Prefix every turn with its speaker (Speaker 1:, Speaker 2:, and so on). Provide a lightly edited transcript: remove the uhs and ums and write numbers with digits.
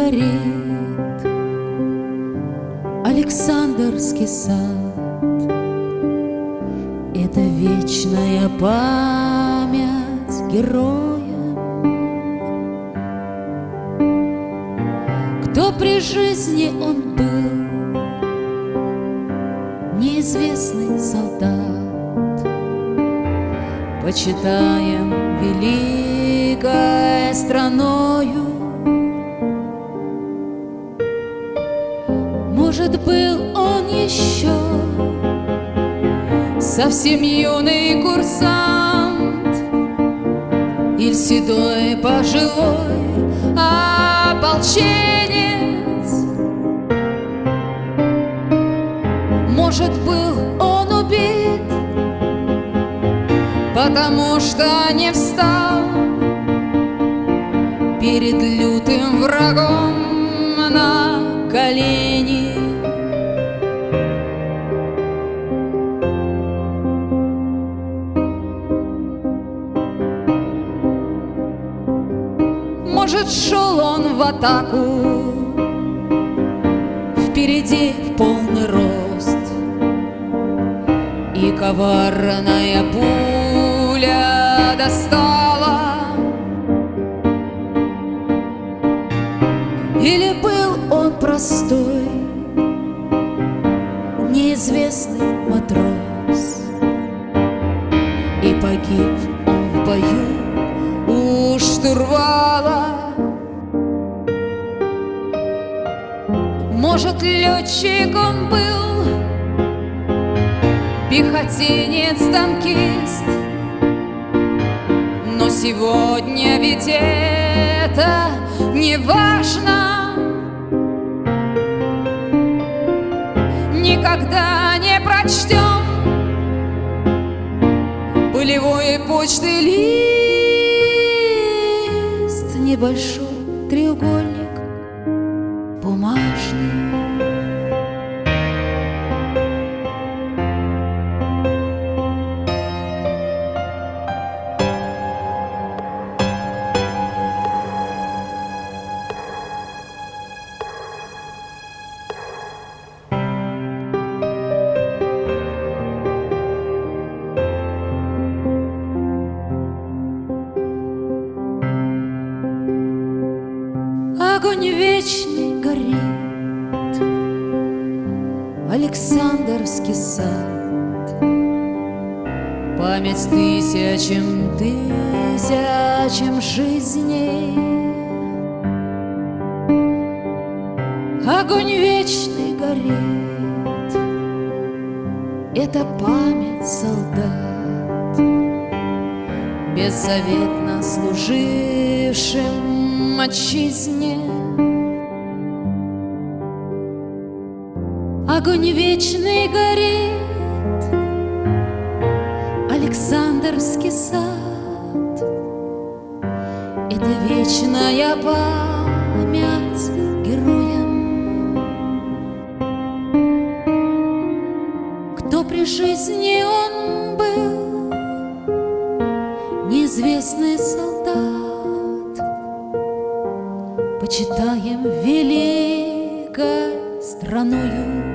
Speaker 1: горит Александрский сад. Это вечная память героям, кто при жизни он был, неизвестный солдат. Почитаем великой страною. Может, был он еще совсем юный курсант, или седой пожилой ополченец. Может, был он убит, потому что не встал перед лютым врагом на колени. Может, шел он в атаку впереди в полный рост, и коварная пуля достала. Или был он простой, неизвестный матрос, и погиб он в бою у штурвала. Может, летчик он был, пехотинец-танкист, но сегодня ведь это не важно. Никогда не прочтем полевой почты лист, небольшой треугольник бумажный. Огонь вечный горит Александрский сад. Память тысячам жизней. Огонь вечный горит, это память солдат, беззаветно служившим отчизне. Огонь вечный горит, Александрский сад. Это вечная память героям, кто при жизни он был, неизвестный солдат. Почитаем великой страною.